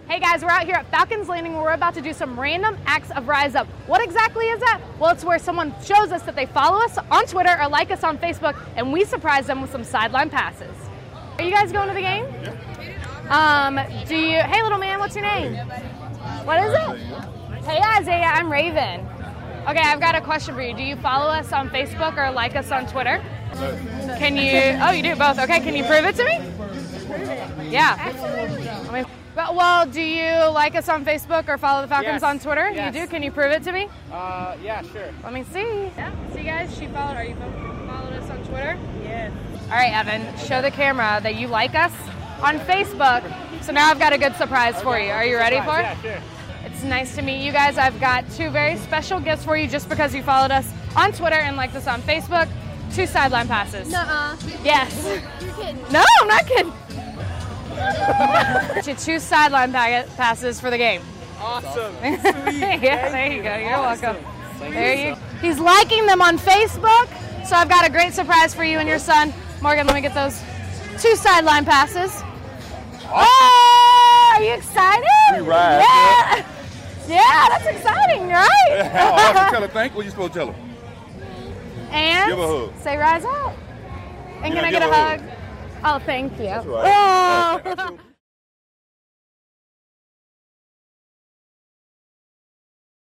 Hey guys, we're out here at Falcons Landing where we're about to do some random acts of Rise Up. What exactly is that? Well, it's where someone shows us that they follow us on Twitter or like us on Facebook, and we surprise them with some sideline passes. Are you guys going to the game? Yeah. Hey little man, what's your name? What is it? Hey Isaiah, I'm Raven. Okay, I've got a question for you. Do you follow us on Facebook or like us on Twitter? Can you, oh, you do both. Okay, can you prove it to me? Prove it? Yeah. Absolutely. Well, do you like us on Facebook or follow the Falcons on Twitter? Yes. You do? Can you prove it to me? Yeah, sure. Let me see. Yeah. See, guys, are you followed us on Twitter? Yes. All right, Evan, show the camera that you like us on Facebook. So now I've got a good surprise for you. Are you ready for it? Yeah, sure. It's nice to meet you guys. I've got two very special gifts for you just because you followed us on Twitter and liked us on Facebook. 2 sideline passes. Nuh-uh. Yes. You're kidding. No, I'm not kidding. 2 sideline passes for the game. Awesome. Yeah, there you go. You're welcome. Thank There you. you. He's liking them on Facebook, so I've got a great surprise for you and your son. Morgan, let me get those 2 sideline passes. Oh, are you excited? We ride. Yeah. Yeah, that's exciting, right? How tell her thank? What you supposed to tell her? And Give a hug. say rise up. And Yeah, can I give get a a hug? hug. Oh, thank you. That's right. Oh.